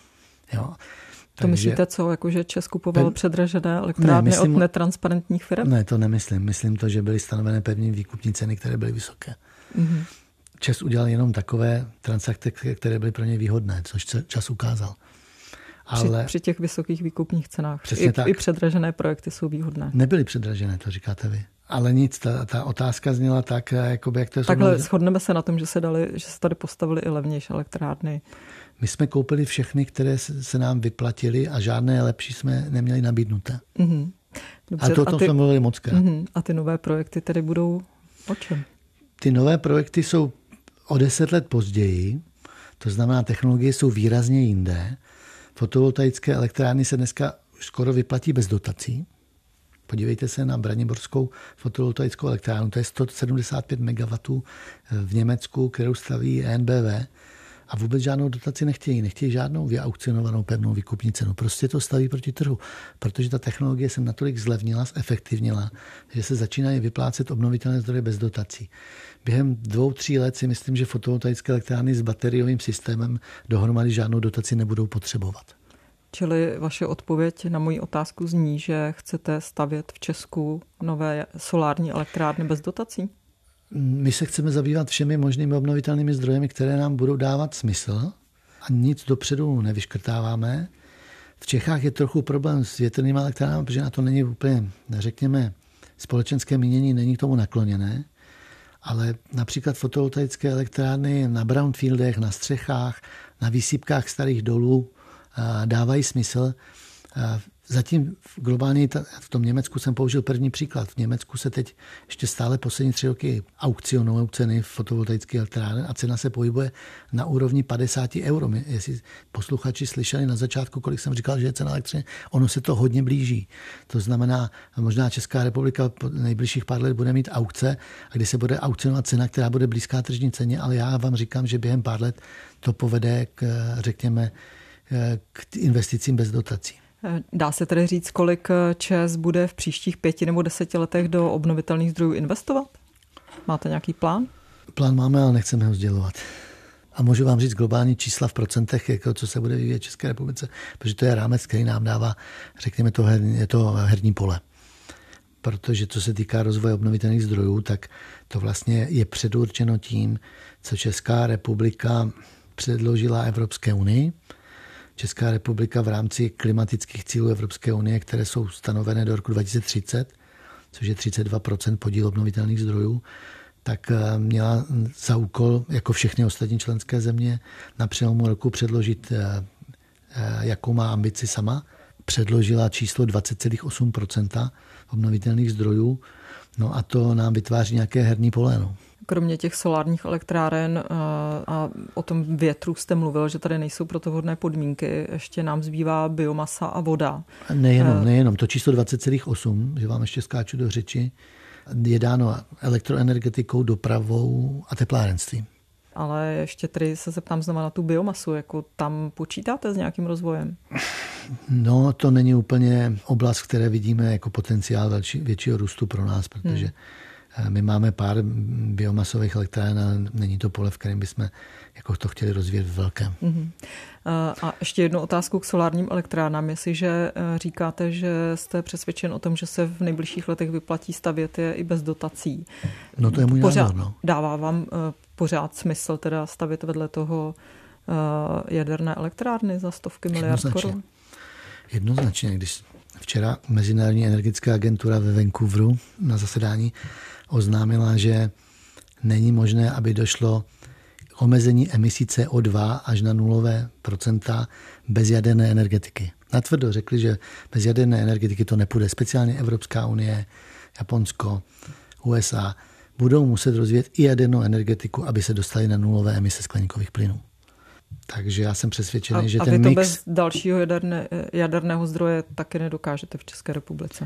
Jo. To Takže, myslíte co, jako že Čes kupoval pen... předražené elektrárny ne, myslím, od netransparentních firm? Ne, to nemyslím. Myslím to, že byly stanovené pevně výkupní ceny, které byly vysoké. Mm-hmm. Čes udělal jenom takové transakce, které byly pro ně výhodné, což Čas ukázal. Ale při, při těch vysokých výkupních cenách. I, I předražené projekty jsou výhodné. Nebyly předražené, to říkáte vy. Ale nic, ta, ta otázka zněla tak, jakoby, jak to je... Takhle shodnou... shodneme se na tom, že se, dali, že se tady postavili i levnější elektrárny. My jsme koupili všechny, které se nám vyplatily a žádné lepší jsme neměli nabídnuté. Mm-hmm. Dobře, a to o tom ty... jsme mluvili moc krát. Mm-hmm. A ty nové projekty tedy budou o čem? Ty nové projekty jsou o deset let později, to znamená, technologie jsou výrazně jinde. Fotovoltaické elektrárny se dneska už skoro vyplatí bez dotací. Podívejte se na braniborskou fotovoltaickou elektrárnu, to je sto sedmdesát pět megawattů v Německu, kterou staví E N B V a vůbec žádnou dotaci nechtějí, nechtějí žádnou vyaukcionovanou pevnou výkupní cenu. Prostě to staví proti trhu, protože ta technologie se natolik zlevnila, zefektivnila, že se začínají vyplácet obnovitelné zdroje bez dotací. Během dvou, tří let si myslím, že fotovoltaické elektrárny s bateriovým systémem dohromady žádnou dotaci nebudou potřebovat. Čili vaše odpověď na moji otázku zní, že chcete stavět v Česku nové solární elektrárny bez dotací? My se chceme zabývat všemi možnými obnovitelnými zdrojemi, které nám budou dávat smysl a nic dopředu nevyškrtáváme. V Čechách je trochu problém s větrnými elektrárnami, protože na to není úplně, řekněme, společenské mínění není k tomu nakloněné, ale například fotovoltaické elektrárny na brownfieldech, na střechách, na výsypkách starých dolů dávají smysl. Zatím globálně v tom Německu jsem použil první příklad. V Německu se teď ještě stále poslední tři roky aukcionují ceny fotovoltaických elektráren a cena se pohybuje na úrovni padesát euro. Jestli posluchači slyšeli na začátku, kolik jsem říkal, že je cena elektřiny, ono se to hodně blíží. To znamená, možná Česká republika po nejbližších pár let bude mít aukce, a kdy se bude aukcionovat cena, která bude blízká tržní ceně, ale já vám říkám, že během pár let to povede k, řekněme, k investicím bez dotací. Dá se tedy říct, kolik ČEZ bude v příštích pěti nebo deseti letech do obnovitelných zdrojů investovat? Máte nějaký plán? Plán máme, ale nechceme ho sdělovat. A můžu vám říct globální čísla v procentech, jako co se bude vyvíjet v České republice, protože to je rámec, který nám dává, řekněme, to herní, je to herní pole. Protože co se týká rozvoje obnovitelných zdrojů, tak to vlastně je předurčeno tím, co Česká republika předložila Evropské unii. Česká republika v rámci klimatických cílů Evropské unie, které jsou stanovené do roku dva tisíce třicet, což je třicet dva procent podíl obnovitelných zdrojů, tak měla za úkol, jako všechny ostatní členské země, na přelomu roku předložit, jakou má ambici sama. Předložila číslo dvacet celá osm procenta obnovitelných zdrojů, no a to nám vytváří nějaké herní pole. No. Kromě těch solárních elektráren a o tom větru jste mluvil, že tady nejsou pro to vhodné podmínky. Ještě nám zbývá biomasa a voda. Nejenom, nejenom. To číslo dvacet celá osm, že vám ještě skáču do řeči, je dáno elektroenergetikou, dopravou a teplárenstvím. Ale ještě tady se zeptám znova na tu biomasu. Jako tam počítáte s nějakým rozvojem? No, to není úplně oblast, v které vidíme jako potenciál větší, většího růstu pro nás, protože hmm. My máme pár biomasových elektráren, ale není to pole, v kterém bychom jako to chtěli rozvíjet v velkém. Uh-huh. A ještě jednu otázku k solárním elektrárnám. Jestliže říkáte, že jste přesvědčen o tom, že se v nejbližších letech vyplatí stavět je i bez dotací. No to je můj pořád, názor. No. Dává vám pořád smysl teda stavět vedle toho jaderné elektrárny za stovky miliard korun? Jednoznačně. Když včera Mezinárodní energetická agentura ve Vancouveru na zasedání oznámila, že není možné, aby došlo k omezení emisí C O dva až na nulové procenta bez jaderné energetiky. Natvrdo řekli, že bez jaderné energetiky to nepůjde. Speciálně Evropská unie, Japonsko, U S A budou muset rozvíjet i jadernou energetiku, aby se dostali na nulové emise skleníkových plynů. Takže já jsem přesvědčený, a, že a ten vy to mix... bez dalšího jaderné, jaderného zdroje taky nedokážete v České republice?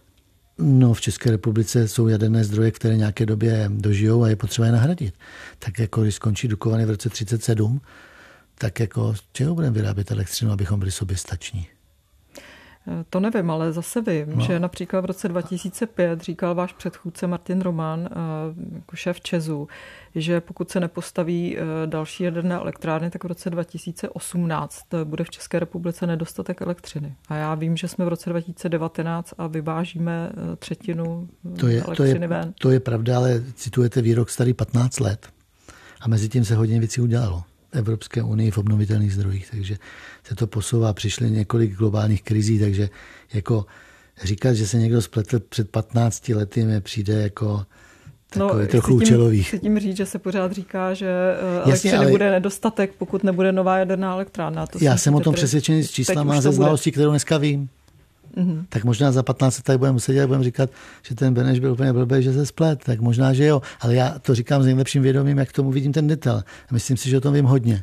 No, v České republice jsou jaderné zdroje, které nějaké době dožijou a je potřeba je nahradit. Tak jako když skončí Dukovany v roce třicet sedm, tak jako z čeho budeme vyrábět elektřinu, abychom byli soběstační? To nevím, ale zase vím, no. že například v roce dva tisíce pět říkal váš předchůdce Martin Roman, jako šéf ČEZu, že pokud se nepostaví další jaderné elektrárny, tak v roce dva tisíce osmnáct bude v České republice nedostatek elektřiny. A já vím, že jsme v roce dva tisíce devatenáct a vyvážíme třetinu to je, elektřiny to je, ven. To je pravda, ale citujete výrok starý patnáct let a mezi tím se hodně věcí udělalo. Evropské unii v obnovitelných zdrojích, takže se to posouvá. Přišly několik globálních krizí, takže jako říkat, že se někdo spletl před patnácti lety, mi přijde jako takový no, trochu účelový. Chci tím říct, že se pořád říká, že elektřiny ale... bude nedostatek, pokud nebude nová jaderná elektrárna. To Já jsem o tom přesvědčený s číslama a ze znalostí, kterou dneska vím. Mm-hmm. Tak možná za patnáct let tady budeme sedět a budeme říkat, že ten Beneš byl úplně blbý, že se splet. Tak možná, že jo. Ale já to říkám s nejlepším vědomím, jak tomu vidím ten detail. A myslím si, že o tom vím hodně.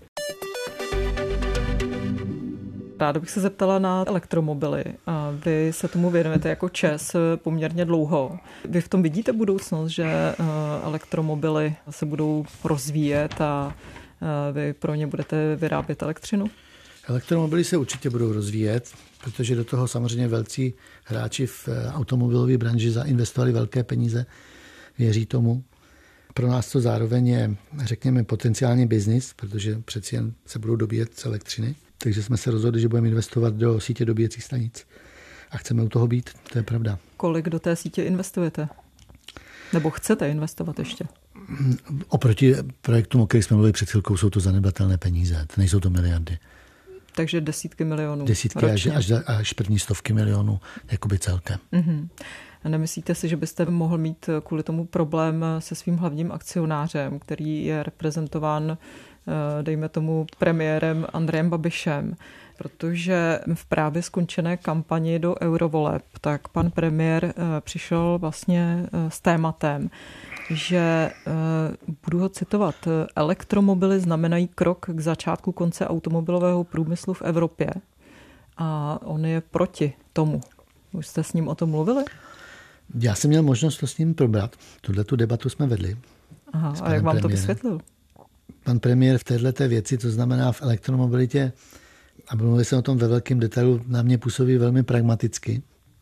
Ráda bych se zeptala na elektromobily. Vy se tomu věnujete jako ČEZ poměrně dlouho. Vy v tom vidíte budoucnost, že elektromobily se budou rozvíjet a vy pro ně budete vyrábět elektřinu? Elektromobily se určitě budou rozvíjet, protože do toho samozřejmě velcí hráči v automobilové branži zainvestovali velké peníze, věří tomu. Pro nás to zároveň je, řekněme, potenciální biznis, protože přeci jen se budou dobíjet z elektřiny. Takže jsme se rozhodli, že budeme investovat do sítě dobíjecích stanic. A chceme u toho být, to je pravda. Kolik do té sítě investujete? Nebo chcete investovat ještě? Oproti projektům, o kterých jsme mluvili před chvilkou, jsou to zanedbatelné peníze. Nejsou to miliardy. Takže desítky milionů Desítky až, až, až první stovky milionů jakoby celkem. Mm-hmm. Nemyslíte si, že byste mohl mít kvůli tomu problém se svým hlavním akcionářem, který je reprezentován, dejme tomu, premiérem Andrejem Babišem? Protože v právě skončené kampani do eurovoleb, tak pan premiér přišel vlastně s tématem, že, budu ho citovat, elektromobily znamenají krok k začátku konce automobilového průmyslu v Evropě. A on je proti tomu. Už jste s ním o tom mluvili? Já jsem měl možnost to s ním probrat. Tuhletu debatu jsme vedli. Aha, a jak vám premiérem. To vysvětlil? Pan premiér v této věci, to znamená v elektromobilitě, a mluvili jsme o tom ve velkém detailu, na mě působí velmi pragmaticky.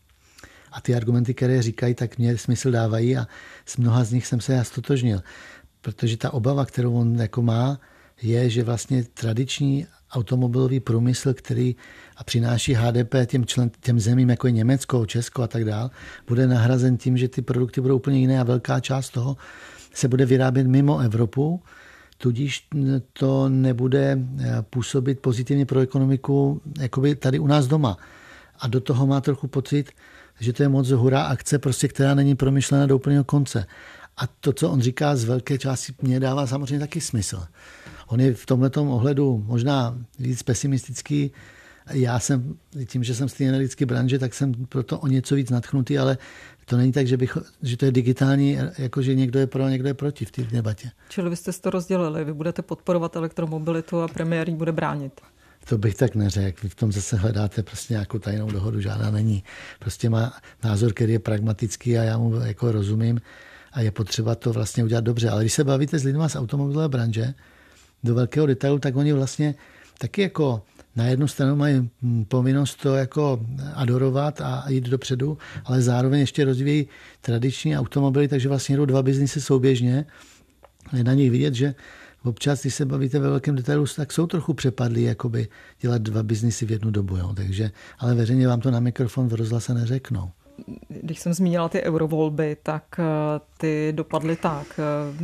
A ty argumenty, které říkají, tak mě smysl dávají a s mnoha z nich jsem se já stotožnil. Protože ta obava, kterou on jako má, je, že vlastně tradiční automobilový průmysl, který a přináší H D P těm, člen, těm zemím, jako je Německo, Česko a tak dál, bude nahrazen tím, že ty produkty budou úplně jiné a velká část toho se bude vyrábět mimo Evropu, tudíž to nebude působit pozitivně pro ekonomiku jakoby tady u nás doma. A do toho má trochu pocit, že to je moc hurá akce, prostě, která není promyšlena do úplného konce. A to, co on říká z velké části, mě dává samozřejmě taky smysl. On je v tomhletom ohledu možná víc pesimistický. Já jsem, tím, že jsem z té energetické branže, tak jsem proto o něco víc nadchnutý, ale to není tak, že, bych, že to je digitální, jakože někdo je pro, někdo je proti v té debatě. Čili vy jste si to rozdělili, vy budete podporovat elektromobilitu a premiér ji bude bránit. To bych tak neřekl. Vy v tom zase hledáte prostě nějakou tajnou dohodu, žádná není. Prostě má názor, který je pragmatický a já mu jako rozumím a je potřeba to vlastně udělat dobře. Ale když se bavíte s lidmi z automobilové branže do velkého detailu, tak oni vlastně taky jako na jednu stranu mají povinnost to jako adorovat a jít dopředu, ale zároveň ještě rozvíjí tradiční automobily, takže vlastně jdou dva biznisy souběžně. Je na nich vidět, že občas, když se bavíte ve velkém detailu, tak jsou trochu přepadlí jakoby dělat dva biznisy v jednu dobu. Jo. Takže, ale veřejně vám to na mikrofon v rozhlase neřeknou. Když jsem zmínila ty eurovolby, tak ty dopadly tak,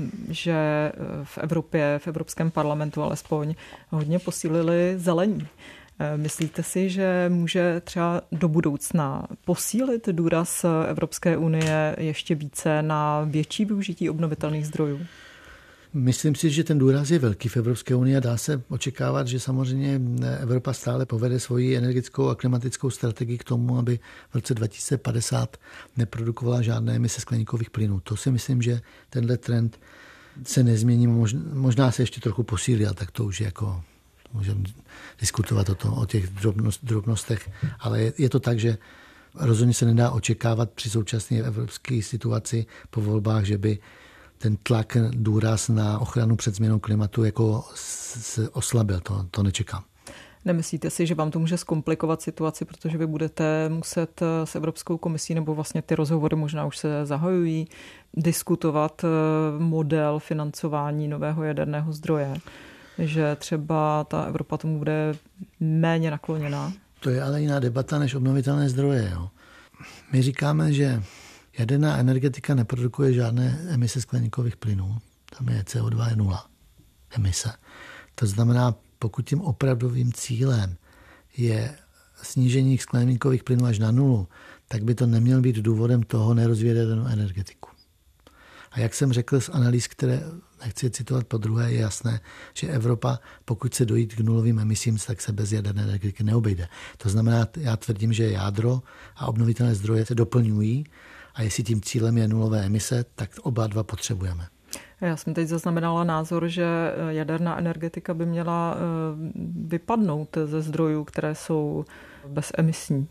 že v Evropě, v Evropském parlamentu alespoň hodně posílili zelení. Myslíte si, že může třeba do budoucna posílit důraz Evropské unie ještě více na větší využití obnovitelných zdrojů? Myslím si, že ten důraz je velký v Evropské unii a dá se očekávat, že samozřejmě Evropa stále povede svoji energetickou a klimatickou strategii k tomu, aby v roce dva tisíce padesát neprodukovala žádné emise skleníkových plynů. To si myslím, že tenhle trend se nezmění, možná se ještě trochu posílí, ale tak to už je jako, můžeme diskutovat o, to, o těch drobnost, drobnostech, ale je, je to tak, že rozhodně se nedá očekávat při současné evropské situaci po volbách, že by ten tlak, důraz na ochranu před změnou klimatu jako se oslabil, to, to nečekám. Nemyslíte si, že vám to může zkomplikovat situaci, protože vy budete muset s Evropskou komisí, nebo vlastně ty rozhovory možná už se zahajují, diskutovat model financování nového jaderného zdroje, že třeba ta Evropa tomu bude méně nakloněná? To je ale jiná debata než obnovitelné zdroje. Jo. My říkáme, že jaderná energetika neprodukuje žádné emise skleníkových plynů. Tam je C O dva je nula emise. To znamená, pokud tím opravdovým cílem je snížení skleníkových plynů až na nulu, tak by to neměl být důvodem toho nerozvíjet jadernou energetiku. A jak jsem řekl z analýz, které nechci citovat po druhé, je jasné, že Evropa, pokud se dojít k nulovým emisím, tak se bez jaderné energetiky neobejde. To znamená, já tvrdím, že jádro a obnovitelné zdroje se doplňují a jestli tím cílem je nulové emise, tak oba dva potřebujeme. Já jsem teď zaznamenala názor, že jaderná energetika by měla vypadnout ze zdrojů, které jsou bezemisní.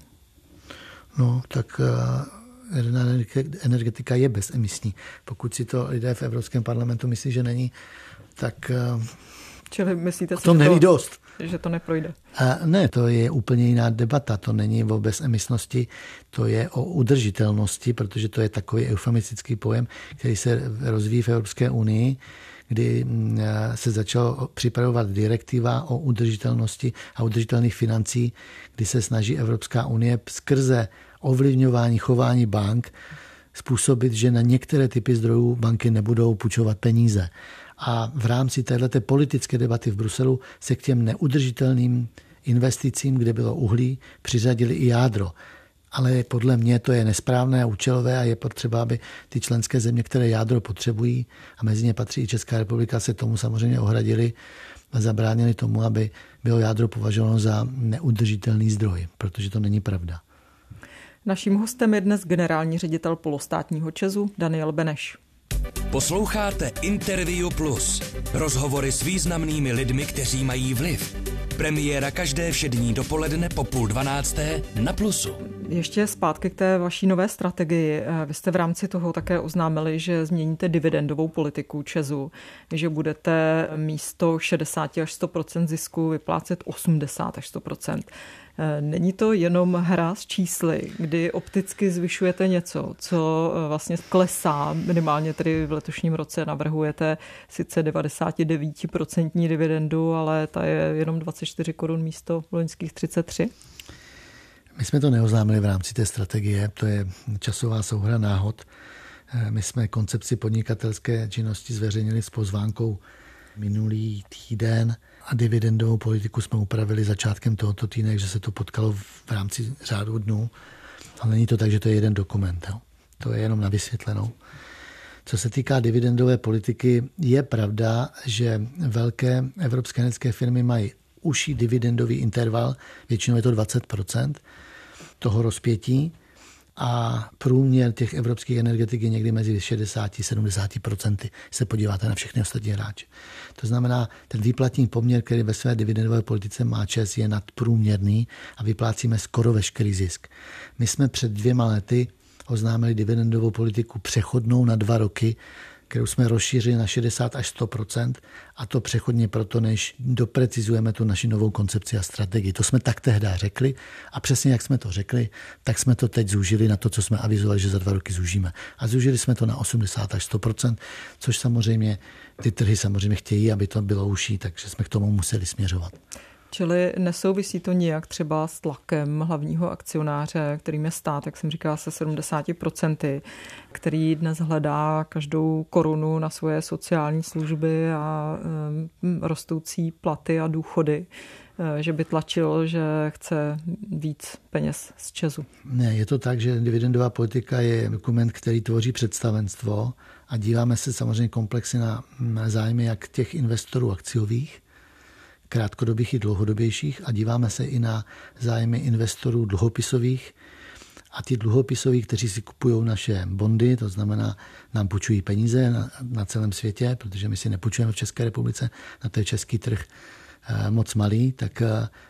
No, tak jaderná energetika je bezemisní. Pokud si to lidé v Evropském parlamentu myslí, že není, tak Čili myslíte si, to že, neví to, dost. že to neprojde? A ne, to je úplně jiná debata. To není o bezemisnosti, to je o udržitelnosti, protože to je takový eufemistický pojem, který se rozvíjí v Evropské unii, kdy se začalo připravovat direktiva o udržitelnosti a udržitelných financí, kdy se snaží Evropská unie skrze ovlivňování chování bank způsobit, že na některé typy zdrojů banky nebudou půjčovat peníze. A v rámci téhleté politické debaty v Bruselu se k těm neudržitelným investicím, kde bylo uhlí, přiřadili i jádro. Ale podle mě to je nesprávné a účelové a je potřeba, aby ty členské země, které jádro potřebují, a mezi ně patří i Česká republika, se tomu samozřejmě ohradili a zabránili tomu, aby bylo jádro považováno za neudržitelný zdroj, protože to není pravda. Naším hostem je dnes generální ředitel polostátního ČEZu Daniel Beneš. Posloucháte Interview Plus. Rozhovory s významnými lidmi, kteří mají vliv. Premiéra každé všední dopoledne po půl dvanácté na Plusu. Ještě zpátky k té vaší nové strategii. Vy jste v rámci toho také oznámili, že změníte dividendovou politiku ČEZu, že budete místo šedesát až sto procent zisku vyplácet osmdesát až sto procent. Není to jenom hra s čísly, kdy opticky zvyšujete něco, co vlastně klesá, minimálně tedy v letošním roce navrhujete sice devadesát devět procent dividendu, ale ta je jenom dvacet čtyři korun místo loňských třicet tři? My jsme to neoznámili v rámci té strategie, to je časová souhra náhod. My jsme koncepci podnikatelské činnosti zveřejnili s pozvánkou minulý týden a dividendovou politiku jsme upravili začátkem tohoto týdne, že se to potkalo v rámci řádu dnů. Ale není to tak, že to je jeden dokument. Jo. To je jenom na vysvětlenou. Co se týká dividendové politiky, je pravda, že velké evropské energetické firmy mají užší dividendový interval, většinou je to dvacet procent toho rozpětí, a průměr těch evropských energetik je někdy mezi šedesát až sedmdesát procent, se podíváte na všechny ostatní hráče. To znamená, ten výplatní poměr, který ve své dividendové politice má ČEZ, je nadprůměrný a vyplácíme skoro veškerý zisk. My jsme před dvěma lety oznámili dividendovou politiku přechodnou na dva roky, kterou jsme rozšířili na šedesát až sto procent, a to přechodně proto, než doprecizujeme tu naši novou koncepci a strategii. To jsme tak tehdy řekli a přesně jak jsme to řekli, tak jsme to teď zúžili na to, co jsme avizovali, že za dva roky zúžíme. A zúžili jsme to na osmdesát až sto procent, což samozřejmě ty trhy samozřejmě chtějí, aby to bylo užší, takže jsme k tomu museli směřovat. Čili nesouvisí to nijak třeba s tlakem hlavního akcionáře, kterým je stát, jak jsem říkala, se sedmdesát procent, který dnes hledá každou korunu na svoje sociální služby a um, rostoucí platy a důchody, že by tlačil, že chce víc peněz z ČEZu. Ne, je to tak, že dividendová politika je dokument, který tvoří představenstvo a díváme se samozřejmě komplexně na zájmy jak těch investorů akciových, krátkodobých i dlouhodobějších, a díváme se i na zájmy investorů dluhopisových, a ty dluhopisoví, kteří si kupují naše bondy, to znamená, nám půjčují peníze na, na celém světě, protože my si nepůjčujeme v České republice, na to je český trh moc malý, tak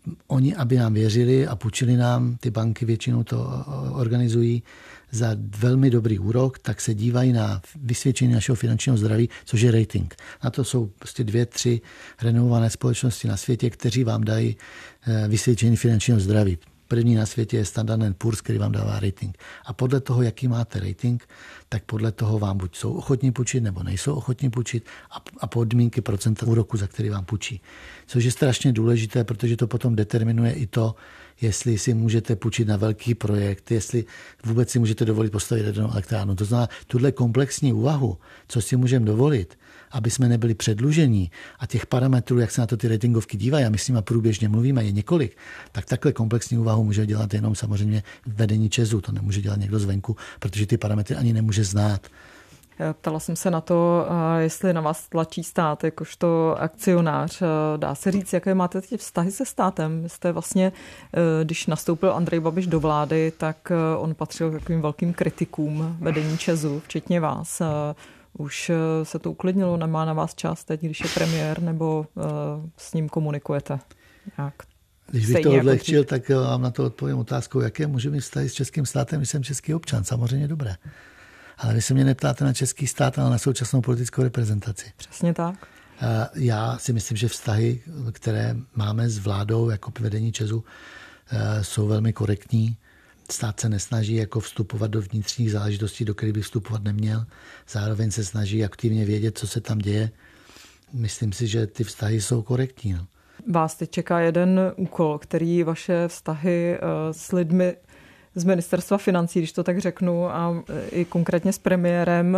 oni, aby nám věřili a půjčili nám, ty banky většinou to organizují za velmi dobrý úrok, tak se dívají na vysvědčení našeho finančního zdraví, což je rating. Na to jsou prostě dvě, tři renomované společnosti na světě, kteří vám dají vysvědčení finančního zdraví. První na světě je Standard and Poor's, který vám dává rating. A podle toho, jaký máte rating, tak podle toho vám buď jsou ochotní půjčit, nebo nejsou ochotní půjčit a podmínky procenta úroku, za který vám půjčí. Což je strašně důležité, protože to potom determinuje i to, jestli si můžete půjčit na velký projekt, jestli vůbec si můžete dovolit postavit jednou elektrárnu. To znamená, tuhle komplexní úvahu, co si můžeme dovolit, aby jsme nebyli předlužení a těch parametrů, jak se na to ty ratingovky dívají, a my s nimi průběžně mluvíme, je několik, tak takhle komplexní úvahu může dělat jenom samozřejmě vedení ČEZu, to nemůže dělat někdo zvenku, protože ty parametry ani nemůže znát. Ptala jsem se na to, jestli na vás tlačí stát jakožto akcionář. Dá se říct, jaké máte teď vztahy se státem? Jste vlastně, když nastoupil Andrej Babiš do vlády, tak on patřil k takovým velkým kritikům vedení ČEZu, včetně vás. Už se to uklidnilo, nemá na vás čas teď, když je premiér, nebo s ním komunikujete? Jak? Když bych to odlehčil, tak vám na to odpovím otázkou, jaké může mít vztahy s českým státem, když jsem český občan. Samozřejmě dobré. Ale vy se mě neptáte na český stát, ale na současnou politickou reprezentaci. Přesně tak. Já si myslím, že vztahy, které máme s vládou jako vedení ČEZu, jsou velmi korektní. Stát se nesnaží jako vstupovat do vnitřních záležitostí, do kterých by vstupovat neměl. Zároveň se snaží aktivně vědět, co se tam děje. Myslím si, že ty vztahy jsou korektní. No. Vás teď čeká jeden úkol, který vaše vztahy s lidmi z ministerstva financí, když to tak řeknu, a i konkrétně s premiérem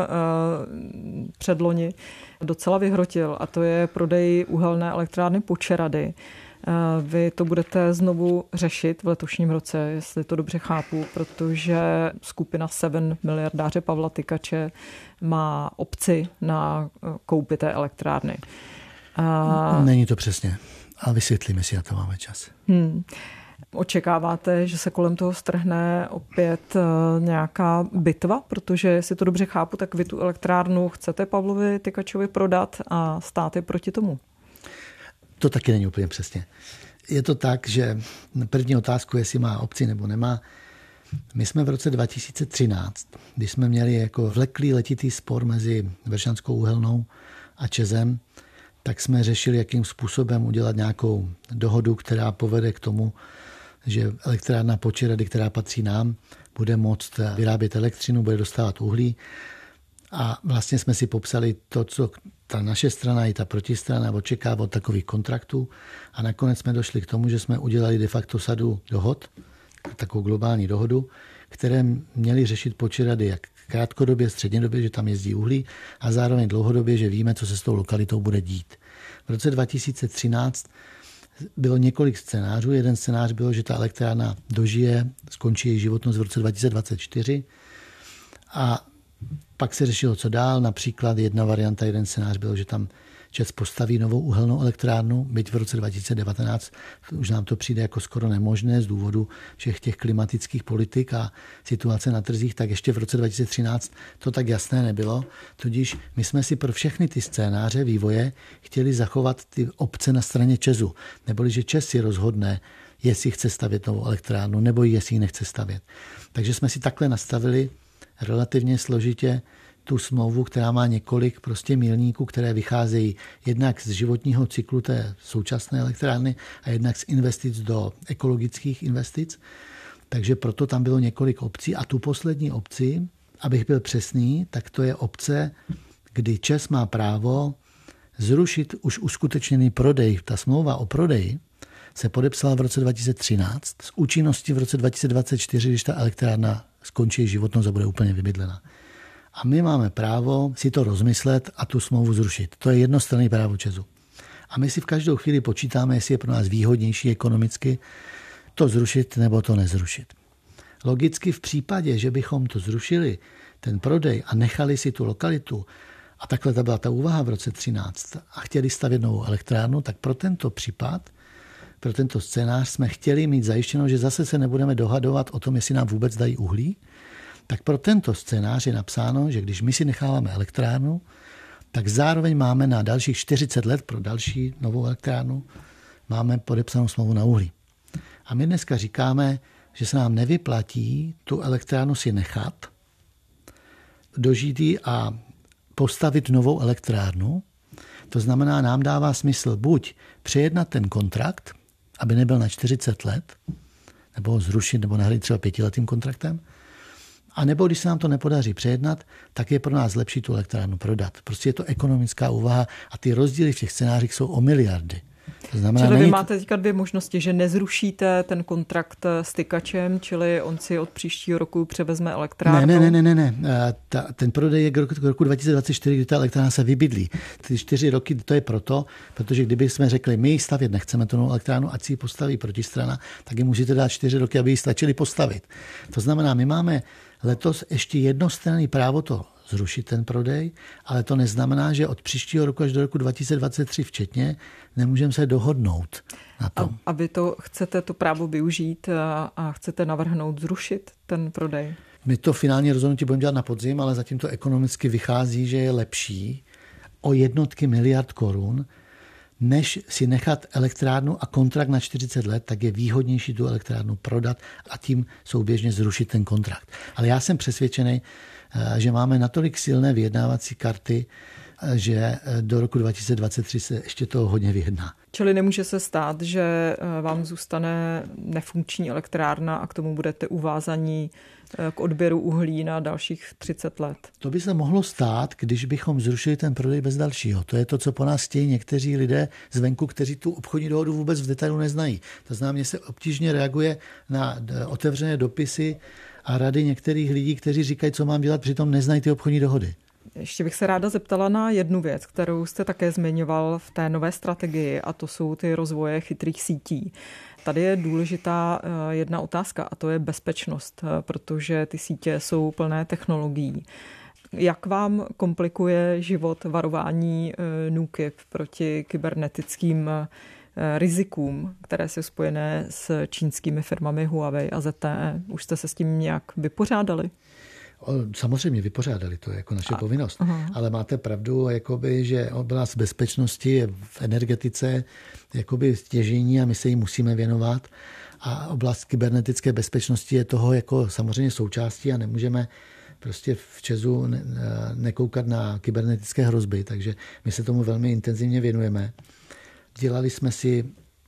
předloni docela vyhrotil, a to je prodej uhelné elektrárny Počerady. Vy to budete znovu řešit v letošním roce, jestli to dobře chápu, protože skupina Seven, miliardáře Pavla Tykače, má opci na koupi té elektrárny. Není to přesně, ale vysvětlíme si, na to máme čas. Hmm. Očekáváte, že se kolem toho strhne opět nějaká bitva, protože jestli to dobře chápu, tak vy tu elektrárnu chcete Pavlovi Tykačovi prodat a stát je proti tomu. To taky není úplně přesně. Je to tak, že první otázku, jestli má opci nebo nemá. My jsme v roce dva tisíce třináct, když jsme měli jako vleklý letitý spor mezi Vršanskou uhelnou a ČEZem, tak jsme řešili, jakým způsobem udělat nějakou dohodu, která povede k tomu, že elektrárna Počerady, která patří nám, bude moct vyrábět elektřinu, bude dostávat uhlí. A vlastně jsme si popsali to, co ta naše strana i ta protistrana očekává od takových kontraktů. A nakonec jsme došli k tomu, že jsme udělali de facto sadu dohod, takovou globální dohodu, které měly řešit Počerady jak krátkodobě, střednědobě, že tam jezdí uhlí, a zároveň dlouhodobě, že víme, co se s tou lokalitou bude dít. V roce dva tisíce třináct bylo několik scénářů. Jeden scénář byl, že ta elektrárna dožije, skončí její životnost v roce dva tisíce dvacet čtyři, a pak se řešilo, co dál. Například jedna varianta, jeden scénář byl, že tam ČEZ postaví novou uhelnou elektrárnu, byť v roce dva tisíce devatenáct už nám to přijde jako skoro nemožné z důvodu všech těch klimatických politik a situace na trzích, tak ještě v roce dva tisíce třináct to tak jasné nebylo. Tudíž my jsme si pro všechny ty scénáře vývoje chtěli zachovat ty opce na straně ČEZu. Neboli, že ČEZ si rozhodne, jestli chce stavět novou elektrárnu, nebo jestli ji nechce stavět. Takže jsme si takhle nastavili relativně složitě tu smlouvu, která má několik prostě milníků, které vycházejí jednak z životního cyklu té současné elektrárny a jednak z investic do ekologických investic. Takže proto tam bylo několik opcí. A tu poslední opci, abych byl přesný, tak to je opce, kdy ČEZ má právo zrušit už uskutečněný prodej. Ta smlouva o prodeji se podepsala v roce dva tisíce třináct s účinností v roce dva tisíce dvacet čtyři, když ta elektrárna skončí životnost a bude úplně vybydlena. A my máme právo si to rozmyslet a tu smlouvu zrušit. To je jednostranné právo ČEZu. A my si v každou chvíli počítáme, jestli je pro nás výhodnější ekonomicky to zrušit nebo to nezrušit. Logicky v případě, že bychom to zrušili, ten prodej, a nechali si tu lokalitu, a takhle ta byla ta úvaha v roce třináct, a chtěli stavět novou elektrárnu, tak pro tento případ, pro tento scénář jsme chtěli mít zajištěno, že zase se nebudeme dohadovat o tom, jestli nám vůbec dají uhlí. Tak pro tento scénář je napsáno, že když my si necháváme elektrárnu, tak zároveň máme na dalších čtyřicet let pro další novou elektrárnu máme podepsanou smlouvu na uhlí. A my dneska říkáme, že se nám nevyplatí tu elektrárnu si nechat, dožít ji a postavit novou elektrárnu. To znamená, nám dává smysl buď přejednat ten kontrakt, aby nebyl na čtyřicet let, nebo ho zrušit, nebo nahradit třeba pětiletým kontraktem, a nebo když se nám to nepodaří přejednat, tak je pro nás lepší tu elektrárnu prodat. Prostě je to ekonomická úvaha a ty rozdíly v těch scénářích jsou o miliardy. To znamená, čili vy není... máte teďka dvě možnosti, že nezrušíte ten kontrakt s Tykačem, čili on si od příštího roku převezme elektrárnu. Ne, ne, ne, ne, ne. Ta, ten prodej je k roku, k roku dva tisíce dvacet čtyři, kdy ta elektrárna se vybydlí. Ty čtyři roky to je proto, protože kdyby jsme řekli, my ji stavět nechceme tu novou elektrárnu, ať si ji postaví protistrana, tak ji můžete dát čtyři roky, aby ji stačili postavit. To znamená, my máme letos ještě jednostranný právo to zrušit ten prodej, ale to neznamená, že od příštího roku až do roku dva tisíce dvacet tři včetně nemůžeme se dohodnout na tom. A, a vy to chcete to právo využít a, a chcete navrhnout zrušit ten prodej? My to finální rozhodnutí budeme dělat na podzim, ale zatím to ekonomicky vychází, že je lepší o jednotky miliard korun, než si nechat elektrárnu a kontrakt na čtyřicet let, tak je výhodnější tu elektrárnu prodat a tím souběžně zrušit ten kontrakt. Ale já jsem přesvědčený, že máme natolik silné vyjednávací karty, že do roku dva tisíce dvacet tři se ještě toho hodně vyjedná. Čili nemůže se stát, že vám zůstane nefunkční elektrárna a k tomu budete uvázaní k odběru uhlí na dalších třicet let? To by se mohlo stát, když bychom zrušili ten prodej bez dalšího. To je to, co po nás chtějí někteří lidé zvenku, kteří tu obchodní dohodu vůbec v detailu neznají. To znamená, mně se obtížně reaguje na otevřené dopisy a rady některých lidí, kteří říkají, co mám dělat, přitom neznají ty obchodní dohody. Ještě bych se ráda zeptala na jednu věc, kterou jste také zmiňoval v té nové strategii, a to jsou ty rozvoje chytrých sítí. Tady je důležitá jedna otázka a to je bezpečnost, protože ty sítě jsou plné technologií. Jak vám komplikuje život varování NÚKIB proti kybernetickým rizikům, které jsou spojené s čínskými firmami Huawei a Z T E? Už jste se s tím nějak vypořádali? Samozřejmě vypořádali, to je jako naše a, povinnost. Aha. Ale máte pravdu, jakoby, že oblast bezpečnosti je v energetice jakoby stěžejní a my se jí musíme věnovat. A oblast kybernetické bezpečnosti je toho jako samozřejmě součástí a nemůžeme prostě v ČEZu nekoukat na kybernetické hrozby, takže my se tomu velmi intenzivně věnujeme. Dělali jsme si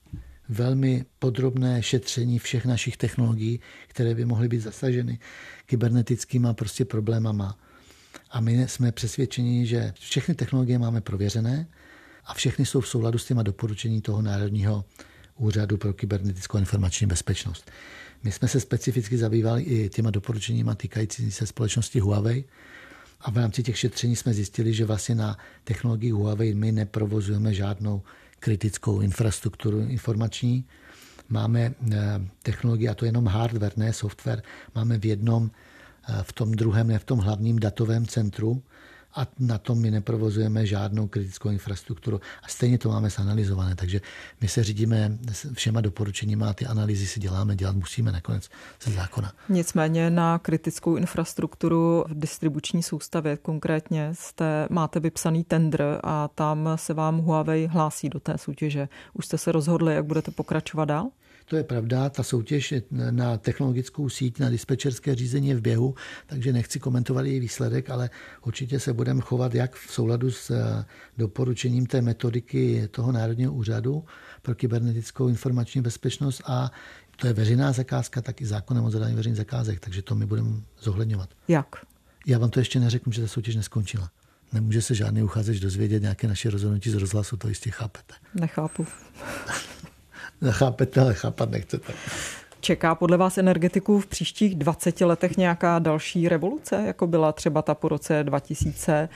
velmi podrobné šetření všech našich technologií, které by mohly být zasaženy kybernetickýma prostě problémama. A my jsme přesvědčeni, že všechny technologie máme prověřené a všechny jsou v souladu s těma doporučení toho Národního úřadu pro kybernetickou informační bezpečnost. My jsme se specificky zabývali i těma doporučeníma týkající se společnosti Huawei a v rámci těch šetření jsme zjistili, že vlastně na technologii Huawei my neprovozujeme žádnou kritickou infrastrukturu informační. Máme technologii, a to je jenom hardware, ne software, máme v jednom, v tom druhém, ne v tom hlavním datovém centru a na tom my neprovozujeme žádnou kritickou infrastrukturu a stejně to máme zanalyzované, takže my se řídíme všema doporučeními a ty analýzy si děláme, dělat musíme nakonec ze zákona. Nicméně na kritickou infrastrukturu v distribuční soustavě konkrétně jste, máte vypsaný tendr a tam se vám Huawei hlásí do té soutěže. Už jste se rozhodli, jak budete pokračovat dál? To je pravda, ta soutěž na technologickou síť, na dispečerské řízení je v běhu, takže nechci komentovat její výsledek, ale určitě se budeme chovat jak v souladu s doporučením té metodiky toho Národního úřadu pro kybernetickou informační bezpečnost a to je veřejná zakázka, tak i zákonem o zadání veřejných zakázek, takže to my budeme zohledňovat. Jak? Já vám to ještě neřeknu, že ta soutěž neskončila. Nemůže se žádný uchazeč dozvědět nějaké naše rozhodnutí z rozhlasu, to jistě chápete. Nechápu. Nechápete, ale chápat nechcete. Čeká podle vás energetiku v příštích dvaceti letech nějaká další revoluce, jako byla třeba ta po roce dva tisíce,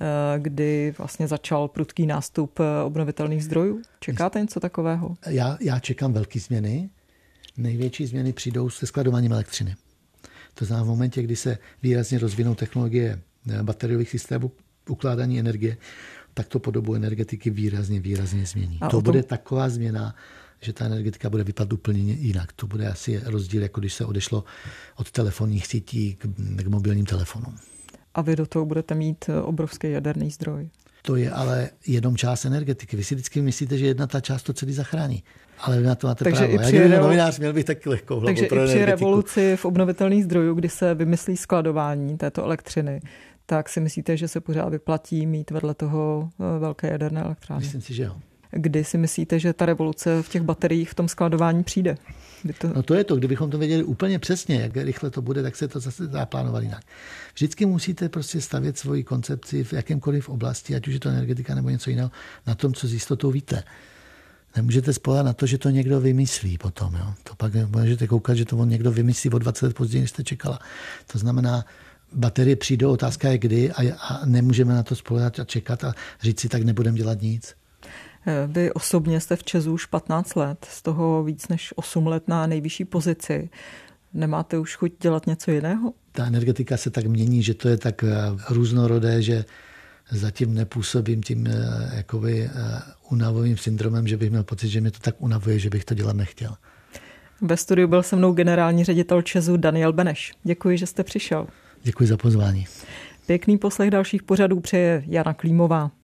kdy vlastně začal prudký nástup obnovitelných zdrojů? Čekáte něco takového? Já, já čekám velké změny. Největší změny přijdou se skladováním elektřiny. To znamená v momentě, kdy se výrazně rozvinou technologie bateriových systémů ukládání energie, tak to podobu energetiky výrazně, výrazně změní. A to tom... bude taková změna, že ta energetika bude vypadat úplně jinak. To bude asi rozdíl, jako když se odešlo od telefonních sítí k, k mobilním telefonům. A vy do toho budete mít obrovský jaderný zdroj? To je ale jenom část energetiky. Vy si vždycky myslíte, že jedna ta část to celý zachrání. Ale vy na to máte takže právo. Já kdybych novinář, měl bych taky lehkou hlavu takže pro i při energetiku. revoluci v obnovitelných zdrojů, kdy se vymyslí skladování této elektřiny, tak si myslíte, že se pořád vyplatí mít vedle toho velké jaderné elektrárny? Myslím si, že jo. Kdy si myslíte, že ta revoluce v těch bateriích v tom skladování přijde? To... No to je to, kdybychom to věděli úplně přesně, jak rychle to bude, tak se to zase dá plánovat jinak. Vždycky musíte prostě stavět svoji koncepci v jakémkoliv oblasti, ať už je to energetika nebo něco jiného, na tom, co s jistotou víte. Nemůžete spoléhat na to, že to někdo vymyslí potom. Jo? To pak můžete koukat, že to on někdo vymyslí o dvacet let později, než jste čekala. To znamená, baterie přijdou, otázka je kdy a, a nemůžeme na to spoléhat a čekat a říct si, tak nebudeme dělat nic. Vy osobně jste v ČEZu už patnáct let, z toho víc než osm let na nejvyšší pozici. Nemáte už chuť dělat něco jiného? Ta energetika se tak mění, že to je tak různorodé, že zatím nepůsobím tím jakoby unavovým syndromem, že bych měl pocit, že mě to tak unavuje, že bych to dělat nechtěl. Ve studiu byl se mnou generální ředitel ČEZu Daniel Beneš. Děkuji, že jste přišel. Děkuji za pozvání. Pěkný poslech dalších pořadů přeje Jana Klímová.